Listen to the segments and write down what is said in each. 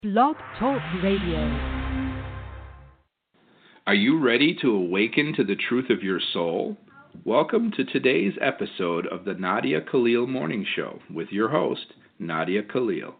Blog Talk Radio. Are you ready to awaken to the truth of your soul? Welcome to today's episode of the Nadia Khalil Morning Show with your host, Nadia Khalil.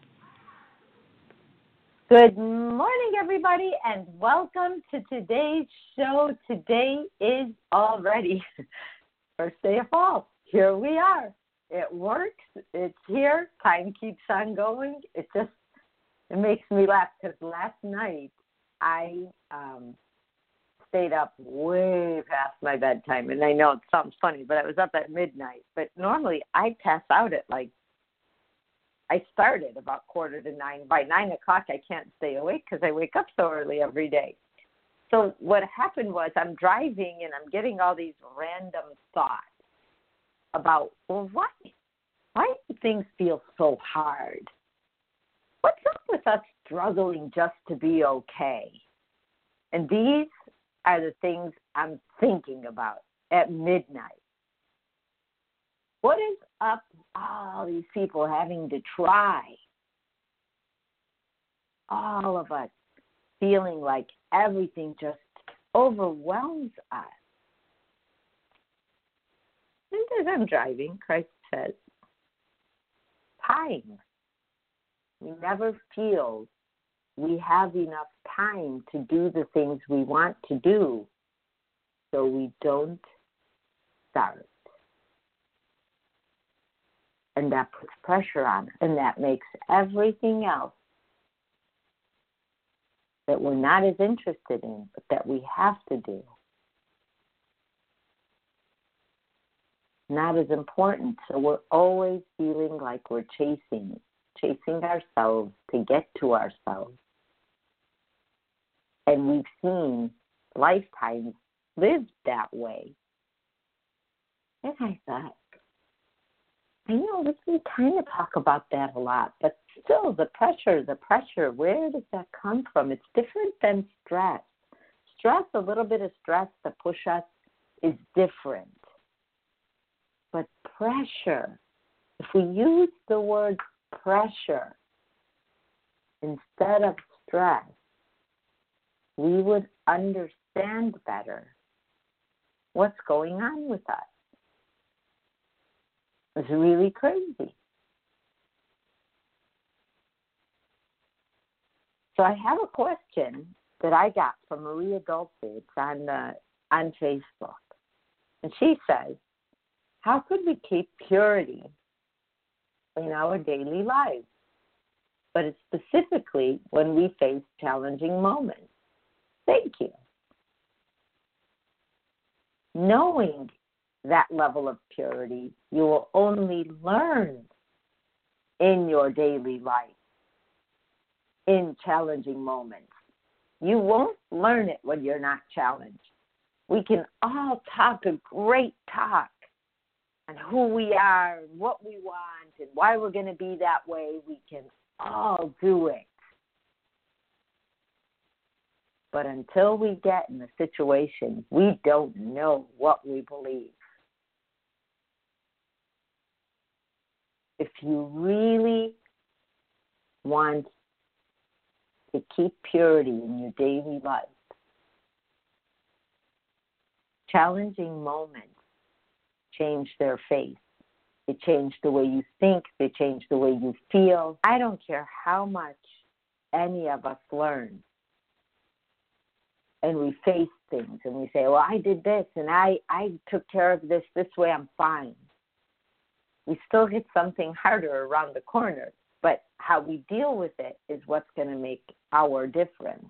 Good morning, everybody, and welcome to today's show. Today is already first day of fall. Here we are. It works. It's here. Time keeps on going. It makes me laugh because last night I stayed up way past my bedtime. And I know it sounds funny, but I was up at midnight. But normally I pass out at I started about 8:45. By 9 o'clock, I can't stay awake because I wake up so early every day. So what happened was I'm driving and I'm getting all these random thoughts about, well, why do things feel so hard? What's up with us struggling just to be okay? And these are the things I'm thinking about at midnight. What is up with all these people having to try? All of us feeling like everything just overwhelms us. And as I'm driving, Christ says, time. We never feel we have enough time to do the things we want to do, so we don't start. And that puts pressure on us, and that makes everything else that we're not as interested in, but that we have to do, not as important. So we're always feeling like we're chasing ourselves to get to ourselves. And we've seen lifetimes lived that way. And I thought, I know we can kind of talk about that a lot, but still the pressure, where does that come from? It's different than stress. A little bit of stress to push us is different. But pressure, if we use the word pressure instead of stress, we would understand better what's going on with us. It's really crazy. So I have a question that I got from Maria Dulce. It's on Facebook. And she says, how could we keep purity in our daily lives, but it's specifically when we face challenging moments? Thank you. Knowing that level of purity, you will only learn in your daily life, in challenging moments. You won't learn it when you're not challenged. We can all talk a great talk on who we are and what we want and why we're going to be that way. We can all do it. But until we get in the situation, we don't know what we believe. If you really want to keep purity in your daily life, challenging moments change their face. They change the way you think. They change the way you feel. I don't care how much any of us learn. And we face things and we say, well, I did this and I took care of this way, I'm fine. We still get something harder around the corner, but how we deal with it is what's going to make our difference.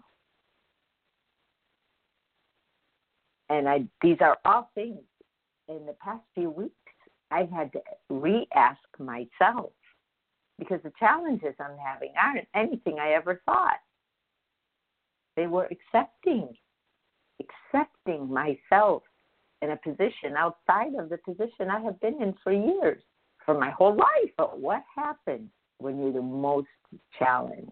And these are all things in the past few weeks I've had to re-ask myself, because the challenges I'm having aren't anything I ever thought. They were accepting myself in a position outside of the position I have been in for years, for my whole life. But what happens when you're the most challenged?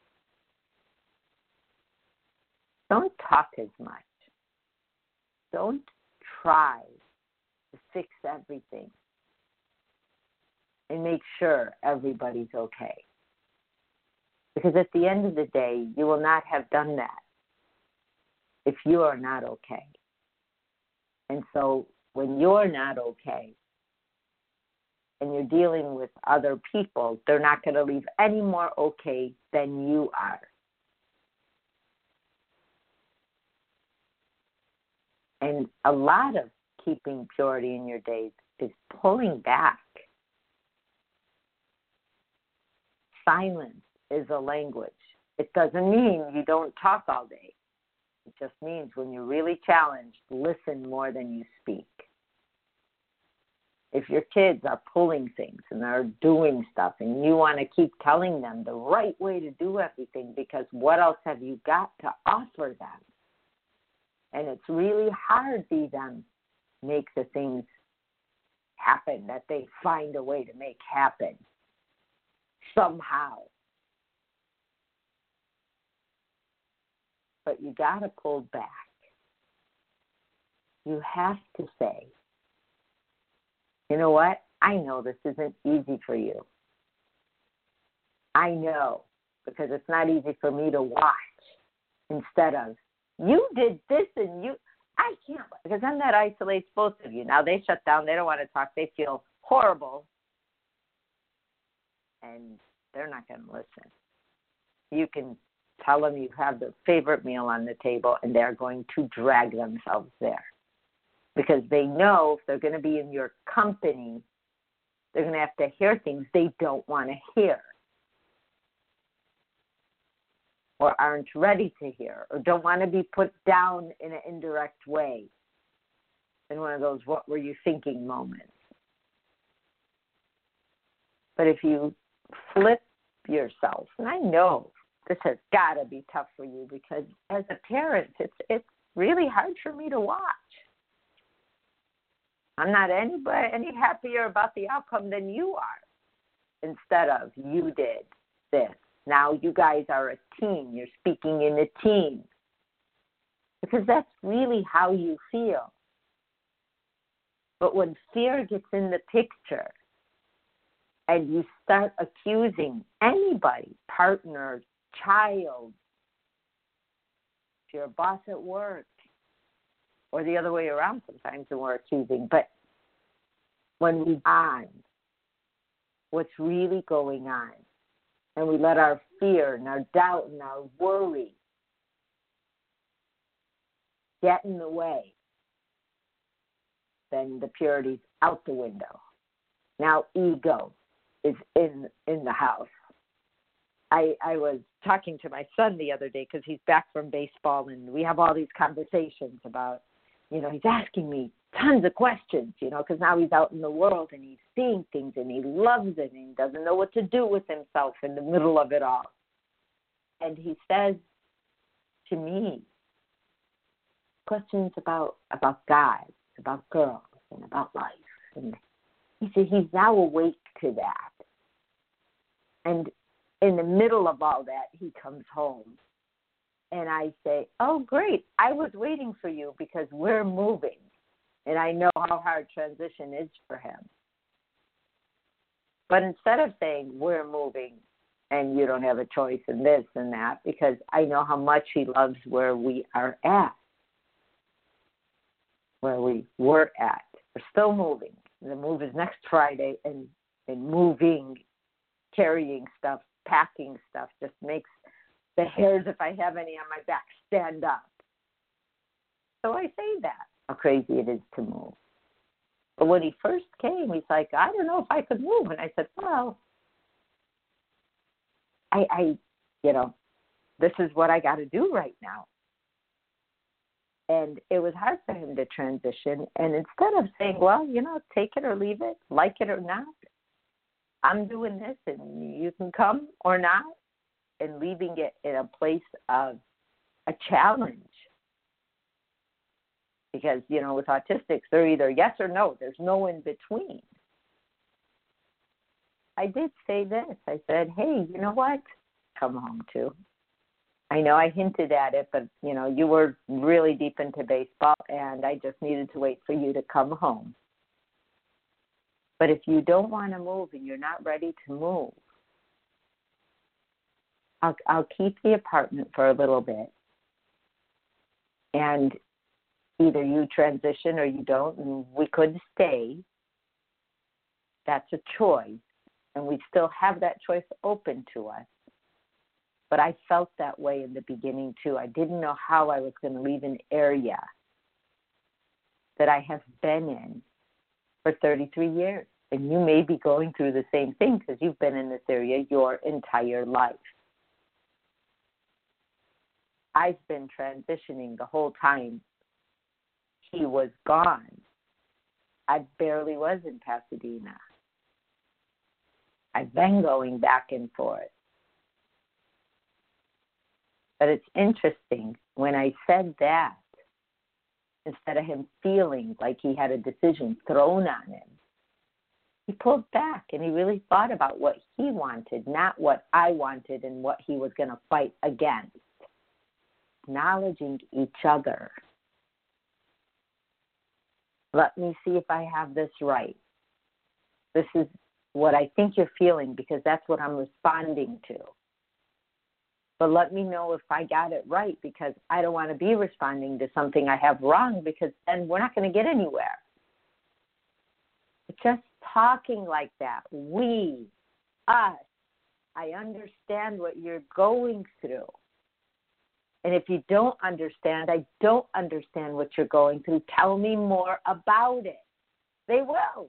Don't talk as much. Don't try to fix everything and make sure everybody's okay. Because at the end of the day, you will not have done that if you are not okay. And so when you're not okay and you're dealing with other people, they're not going to leave any more okay than you are. And a lot of keeping purity in your days is pulling back. Silence is a language. It doesn't mean you don't talk all day. It just means when you're really challenged, listen more than you speak. If your kids are pulling things and they're doing stuff and you want to keep telling them the right way to do everything, because what else have you got to offer them? And it's really hard to see them make the things happen that they find a way to make happen somehow. But you got to pull back. You have to say, you know what? I know this isn't easy for you. I know, because it's not easy for me to watch instead of, you did this and I can't, because then that isolates both of you. Now they shut down. They don't want to talk. They feel horrible. And they're not going to listen. You can tell them you have their favorite meal on the table, and they're going to drag themselves there. Because they know if they're going to be in your company, they're going to have to hear things they don't want to hear, or aren't ready to hear, or don't want to be put down in an indirect way, in one of those what were you thinking moments. But if you flip yourself, and I know this has got to be tough for you, because as a parent, it's really hard for me to watch. I'm not any happier about the outcome than you are. Instead of, you did this. Now you guys are a team. You're speaking in a team. Because that's really how you feel. But when fear gets in the picture and you start accusing anybody, partner, child, if you're a boss at work, or the other way around sometimes when we're accusing, but when we on what's really going on, and we let our fear and our doubt and our worry get in the way, then the purity's out the window. Now ego is in the house. I was talking to my son the other day because he's back from baseball, and we have all these conversations about, he's asking me tons of questions, because now he's out in the world and he's seeing things and he loves it and he doesn't know what to do with himself in the middle of it all. And he says to me questions about guys, about girls, and about life. And he said he's now awake to that. And in the middle of all that, he comes home. And I say, oh, great, I was waiting for you because we're moving. And I know how hard transition is for him. But instead of saying, we're moving and you don't have a choice in this and that, because I know how much he loves where we are at, where we were at. We're still moving. The move is next Friday, and moving, carrying stuff, packing stuff just makes the hairs, if I have any on my back, stand up. So I say that, how crazy it is to move. But when he first came, he's like, I don't know if I could move. And I said, well, I this is what I got to do right now. And it was hard for him to transition. And instead of saying, well, take it or leave it, like it or not, I'm doing this and you can come or not, and leaving it in a place of a challenge. Because, with autistics, they're either yes or no. There's no in between. I did say this. I said, hey, you know what? Come home too. I know I hinted at it, but, you were really deep into baseball, and I just needed to wait for you to come home. But if you don't want to move and you're not ready to move, I'll keep the apartment for a little bit, and either you transition or you don't, and we could stay. That's a choice, and we still have that choice open to us. But I felt that way in the beginning, too. I didn't know how I was going to leave an area that I have been in for 33 years. And you may be going through the same thing because you've been in this area your entire life. I've been transitioning the whole time he was gone. I barely was in Pasadena. I've been going back and forth. But it's interesting, when I said that, instead of him feeling like he had a decision thrown on him, he pulled back and he really thought about what he wanted, not what I wanted and what he was going to fight against. Acknowledging each other. Let me see if I have this right. This is what I think you're feeling because that's what I'm responding to. But let me know if I got it right because I don't want to be responding to something I have wrong because then we're not going to get anywhere. But just talking like that, we, us, I understand what you're going through. And if you don't understand, I don't understand what you're going through. Tell me more about it. They will.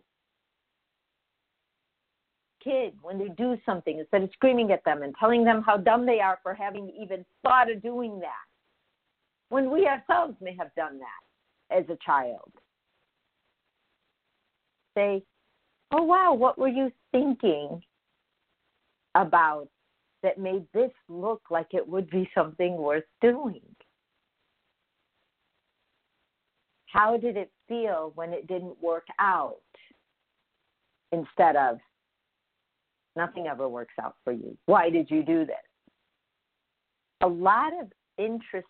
Kid, when they do something, instead of screaming at them and telling them how dumb they are for having even thought of doing that, when we ourselves may have done that as a child. Say, oh, wow, what were you thinking about that made this look like it would be something worth doing? How did it feel when it didn't work out? Instead of, nothing ever works out for you. Why did you do this? A lot of interest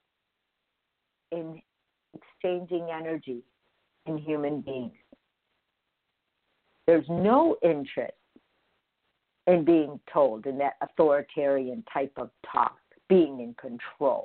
in exchanging energy in human beings. There's no interest in being told in that authoritarian type of talk, being in control.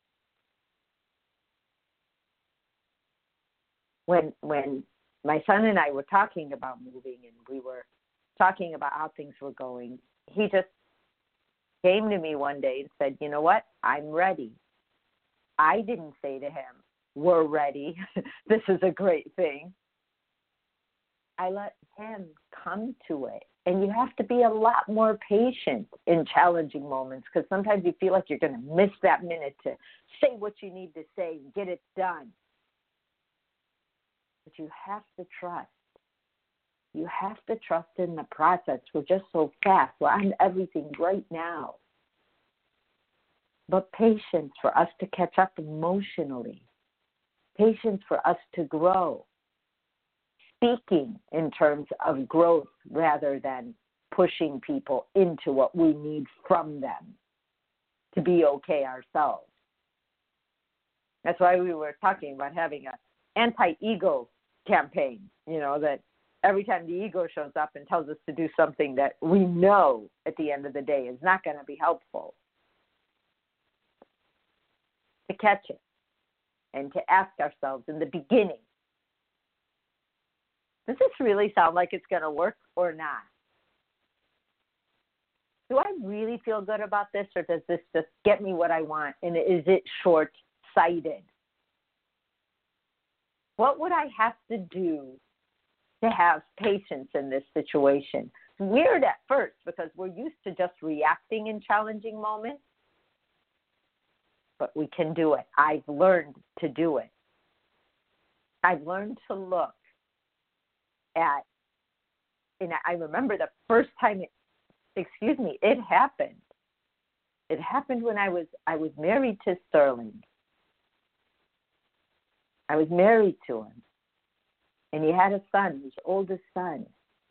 When my son and I were talking about moving and we were talking about how things were going, he just came to me one day and said, you know what, I'm ready. I didn't say to him, we're ready. This is a great thing. I let him come to it. And you have to be a lot more patient in challenging moments because sometimes you feel like you're going to miss that minute to say what you need to say and get it done. But you have to trust. You have to trust in the process. We're just so fast. We're on everything right now. But patience for us to catch up emotionally. Patience for us to grow. Speaking in terms of growth rather than pushing people into what we need from them to be okay ourselves. That's why we were talking about having an anti-ego campaign, that every time the ego shows up and tells us to do something that we know at the end of the day is not going to be helpful, to catch it and to ask ourselves in the beginning, does this really sound like it's going to work or not? Do I really feel good about this, or does this just get me what I want, and is it short-sighted? What would I have to do to have patience in this situation? It's weird at first because we're used to just reacting in challenging moments, but we can do it. I've learned to do it. I've learned to look at, and I remember the first time it happened. It happened when I was married to Sterling. I was married to him. And he had a son, his oldest son.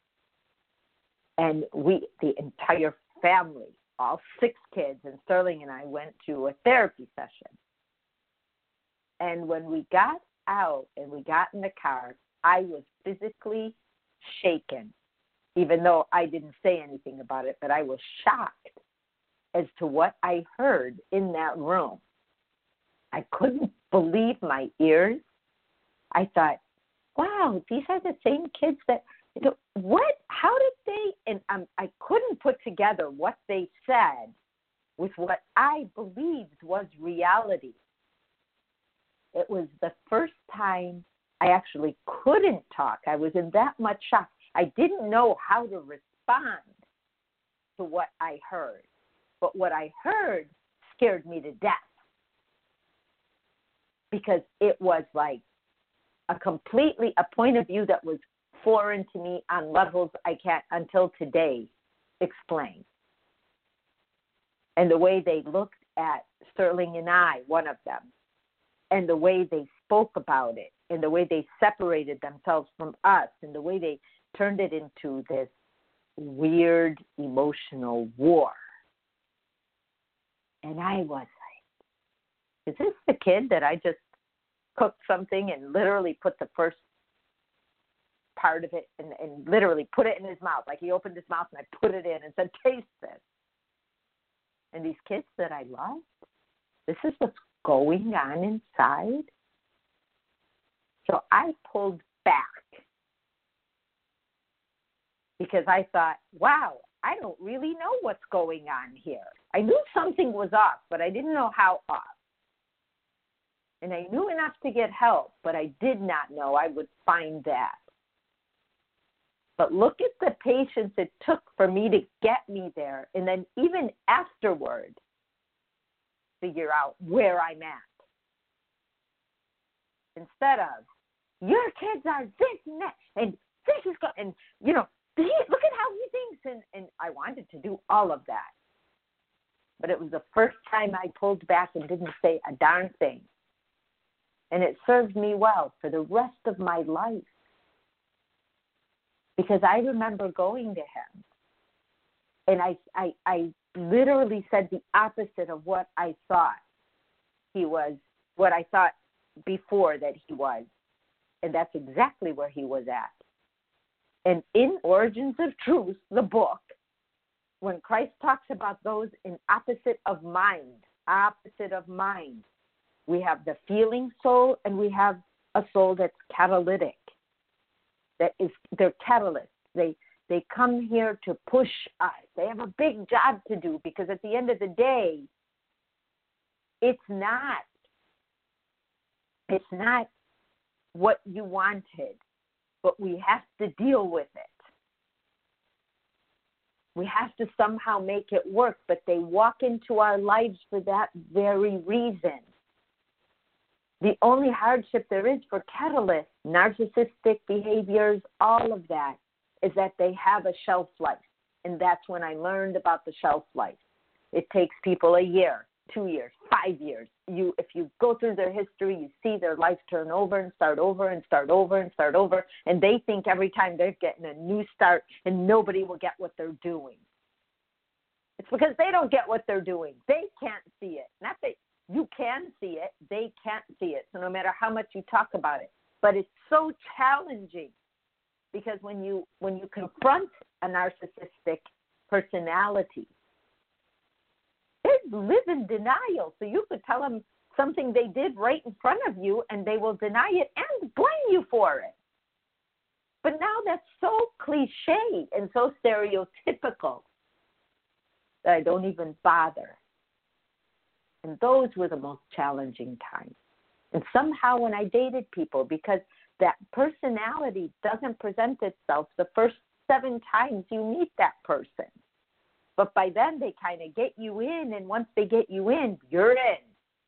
And the entire family, all 6 kids, and Sterling and I went to a therapy session. And when we got out and we got in the car, I was physically shaken, even though I didn't say anything about it, but I was shocked as to what I heard in that room. I couldn't believe my ears. I thought, wow, these are the same kids that, what, how did they, and I couldn't put together what they said with what I believed was reality. It was the first time I actually couldn't talk. I was in that much shock. I didn't know how to respond to what I heard. But what I heard scared me to death because it was like a point of view that was foreign to me on levels I can't, until today, explain. And the way they looked at Sterling and I, one of them, and the way they spoke about it, and the way they separated themselves from us, and the way they turned it into this weird emotional war. And I was like, is this the kid that I just cooked something and literally put the first part of it and literally put it in his mouth? Like he opened his mouth and I put it in and said, taste this. And these kids that I love, this is what's going on inside. So I pulled back because I thought, wow, I don't really know what's going on here. I knew something was off, but I didn't know how off. And I knew enough to get help, but I did not know I would find that. But look at the patience it took for me to get me there, and then even afterward, figure out where I'm at. Instead of, your kids are this and that, and this is good, and, look at how he thinks, and I wanted to do all of that. But it was the first time I pulled back and didn't say a darn thing. And it served me well for the rest of my life. Because I remember going to him, and I literally said the opposite of what I thought he was, what I thought before that he was. And that's exactly where he was at. And in Origins of Truth, the book, when Christ talks about those in opposite of mind, we have the feeling soul and we have a soul that's catalytic. They're catalysts. They come here to push us. They have a big job to do because at the end of the day, it's not what you wanted, but we have to deal with it. We have to somehow make it work, but they walk into our lives for that very reason. The only hardship there is for catalysts, narcissistic behaviors, all of that, is that they have a shelf life. And that's when I learned about the shelf life. It takes people a year, 2 years, 5 years. If you go through their history, you see their life turn over and start over and start over and start over. And they think every time they're getting a new start and nobody will get what they're doing. It's because they don't get what they're doing. They can't see it. Not that you can see it. They can't see it. So no matter how much you talk about it. But it's so challenging because when you confront a narcissistic personality, they live in denial. So you could tell them something they did right in front of you and they will deny it and blame you for it. But now that's so cliche and so stereotypical that I don't even bother. And those were the most challenging times. And somehow when I dated people, because that personality doesn't present itself the first 7 times you meet that person. But by then they kind of get you in, and once they get you in, you're in.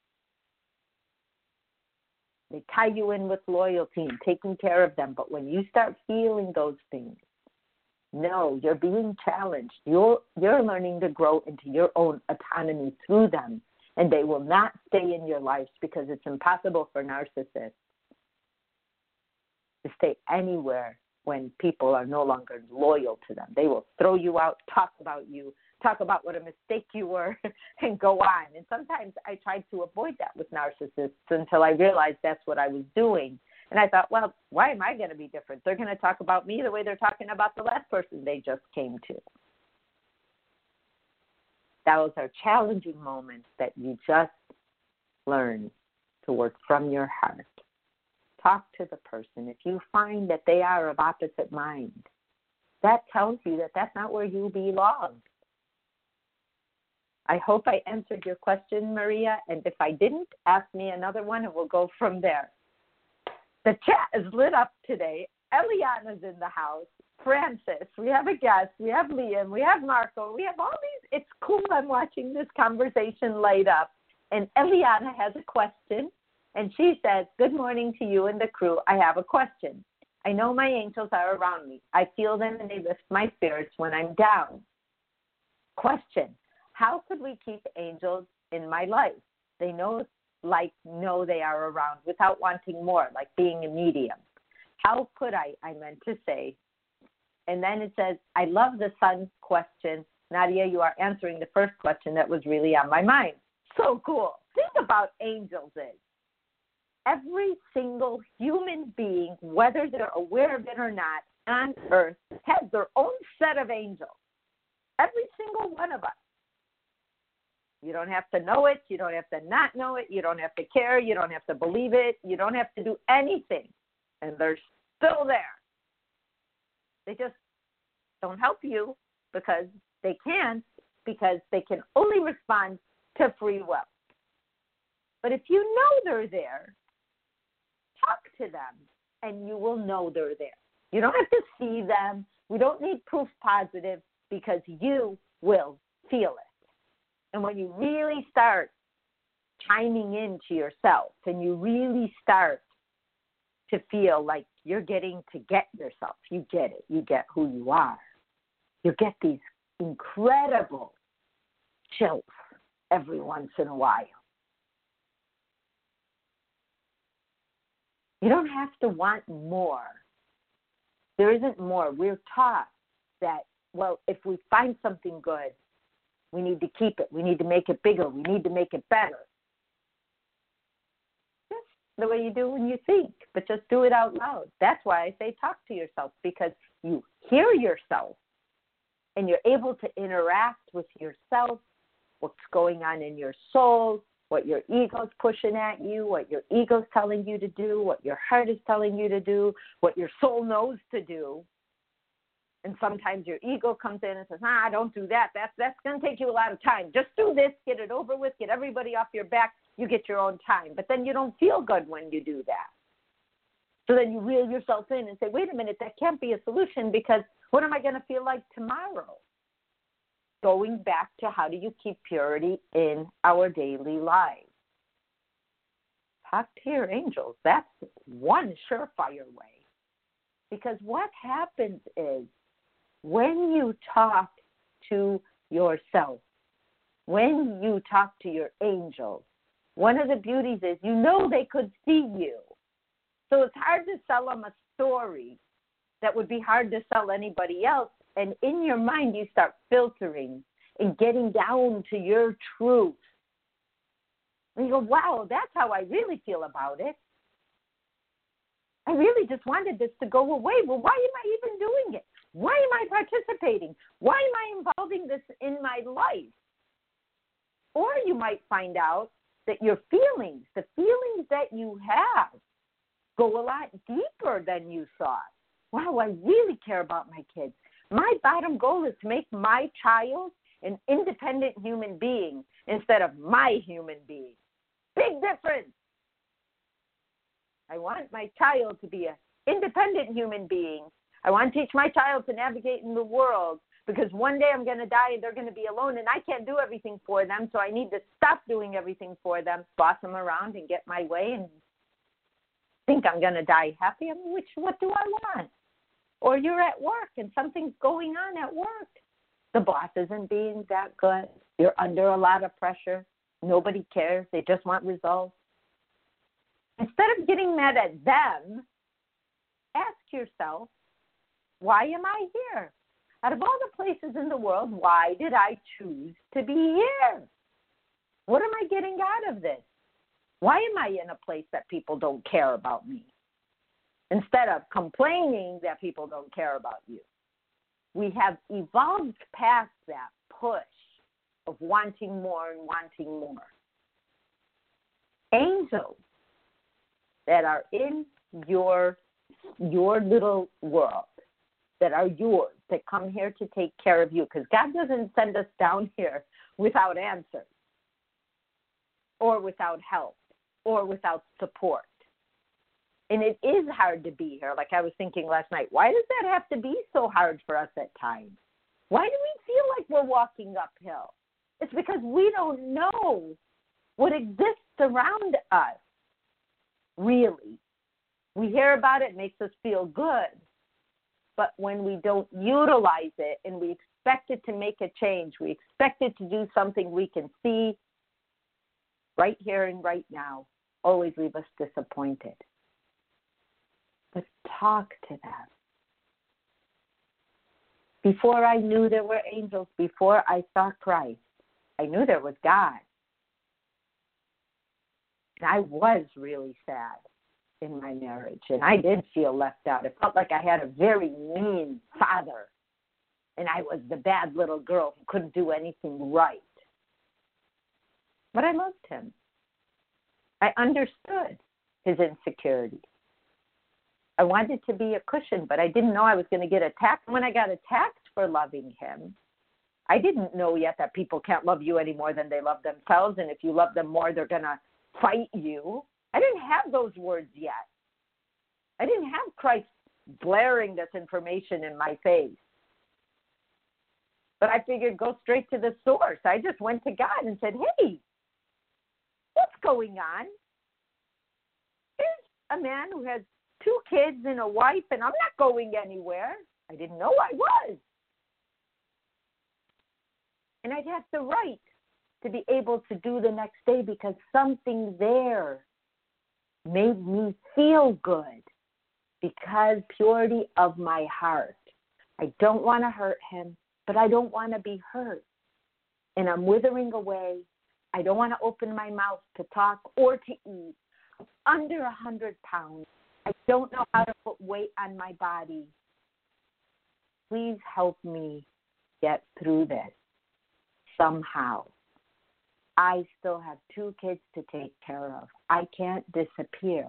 They tie you in with loyalty and taking care of them. But when you start feeling those things, no, you're being challenged. You're learning to grow into your own autonomy through them. And they will not stay in your lives because it's impossible for narcissists to stay anywhere when people are no longer loyal to them. They will throw you out, talk about you, talk about what a mistake you were, and go on. And sometimes I tried to avoid that with narcissists until I realized that's what I was doing. And I thought, well, why am I going to be different? They're going to talk about me the way they're talking about the last person they just came to. Those are challenging moments that you just learn to work from your heart. Talk to the person. If you find that they are of opposite mind, that tells you that that's not where you belong. I hope I answered your question, Maria, and if I didn't, ask me another one and we'll go from there. The chat is lit up today. Eliana's in the house. Francis, we have a guest. We have Liam. We have Marco. We have all these. It's cool. I'm watching this conversation light up. And Eliana has a question, and she says, good morning to you and the crew. I have a question. I know my angels are around me. I feel them and they lift my spirits when I'm down. Question. How could we keep angels in my life? They know they are around without wanting more, like being a medium. How could I meant to say. And then it says, I love the sun question. Nadia, you are answering the first question that was really on my mind. So cool. Think about angels is. Every single human being, whether they're aware of it or not, on earth has their own set of angels. Every single one of us. You don't have to know it. You don't have to not know it. You don't have to care. You don't have to believe it. You don't have to do anything. And they're still there. They just don't help you because they can't, because they can only respond to free will. But if you know they're there, talk to them and you will know they're there. You don't have to see them. We don't need proof positive because you will feel it. And when you really start chiming into yourself and you really start to feel like you're getting to get yourself, you get it, you get who you are, you get these incredible chills every once in a while. You don't have to want more. There isn't more. We're taught that, well, if we find something good, we need to keep it. We need to make it bigger. We need to make it better. That's the way you do when you think, but just do it out loud. That's why I say talk to yourself, because you hear yourself and you're able to interact with yourself, what's going on in your soul, what your ego's pushing at you, what your ego's telling you to do, what your heart is telling you to do, what your soul knows to do. And sometimes your ego comes in and says, don't do that. That's going to take you a lot of time. Just do this, get it over with, get everybody off your back, you get your own time. But then you don't feel good when you do that. So then you reel yourself in and say, wait a minute, that can't be a solution, because what am I going to feel like tomorrow? Going back to how do you keep purity in our daily lives? Talk to your angels. That's one surefire way. Because what happens is, when you talk to yourself, when you talk to your angels, one of the beauties is you know they could see you. So it's hard to sell them a story that would be hard to sell anybody else. And in your mind, you start filtering and getting down to your truth. And you go, wow, that's how I really feel about it. I really just wanted this to go away. Well, why am I even doing it? Why am I participating? Why am I involving this in my life? Or you might find out that your feelings, the feelings that you have, go a lot deeper than you thought. Wow, I really care about my kids. My bottom goal is to make my child an independent human being instead of my human being. Big difference. I want my child to be an independent human being. I want to teach my child to navigate in the world, because one day I'm going to die and they're going to be alone and I can't do everything for them, so I need to stop doing everything for them, boss them around and get my way and think I'm going to die happy. What do I want? Or you're at work and something's going on at work. The boss isn't being that good. You're under a lot of pressure. Nobody cares. They just want results. Instead of getting mad at them, ask yourself, why am I here? Out of all the places in the world, why did I choose to be here? What am I getting out of this? Why am I in a place that people don't care about me? Instead of complaining that people don't care about you. We have evolved past that push of wanting more and wanting more. Angels that are in your little world, that are yours, that come here to take care of you, because God doesn't send us down here without answers or without help or without support. And it is hard to be here. Like I was thinking last night, why does that have to be so hard for us at times? Why do we feel like we're walking uphill? It's because we don't know what exists around us, really. We hear about it, it makes us feel good. But when we don't utilize it and we expect it to make a change, we expect it to do something we can see right here and right now, always leave us disappointed. But talk to them. Before I knew there were angels, before I saw Christ, I knew there was God. And I was really sad in my marriage, and I did feel left out. It felt like I had a very mean father, and I was the bad little girl who couldn't do anything right. But I loved him. I understood his insecurity. I wanted to be a cushion, but I didn't know I was going to get attacked. When I got attacked for loving him, I didn't know yet that people can't love you any more than they love themselves, and if you love them more, they're going to fight you. I didn't have those words yet. I didn't have Christ blaring this information in my face. But I figured go straight to the source. I just went to God and said, hey, what's going on? Here's a man who has 2 kids and a wife, and I'm not going anywhere. I didn't know I was. And I'd have the right to be able to do the next day because something there made me feel good because purity of my heart. I don't want to hurt him, but I don't want to be hurt. And I'm withering away. I don't want to open my mouth to talk or to eat. Under 100 pounds. I don't know how to put weight on my body. Please help me get through this somehow. I still have 2 kids to take care of. I can't disappear.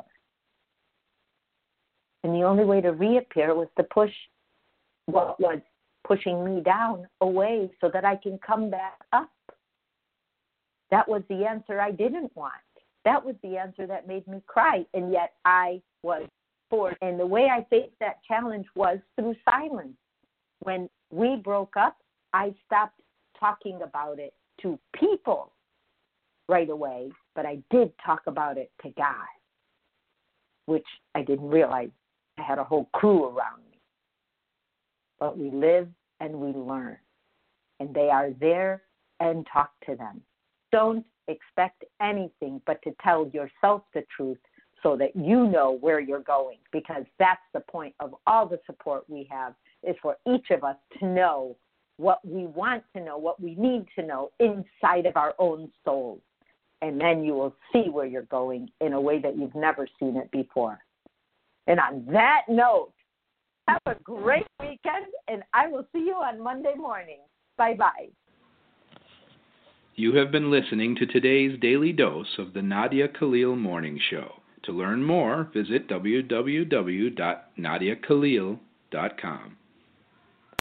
And the only way to reappear was to push what was pushing me down away so that I can come back up. That was the answer I didn't want. That was the answer that made me cry, and yet I was forced. And the way I faced that challenge was through silence. When we broke up, I stopped talking about it to people right away, but I did talk about it to God, which I didn't realize I had a whole crew around me. But we live and we learn, and they are there, and talk to them. Don't expect anything but to tell yourself the truth so that you know where you're going, because that's the point of all the support we have, is for each of us to know what we want to know, what we need to know inside of our own souls. And then you will see where you're going in a way that you've never seen it before. And on that note, have a great weekend, and I will see you on Monday morning. Bye-bye. You have been listening to today's daily dose of the Nadia Khalil Morning Show. To learn more, visit www.nadiakhalil.com.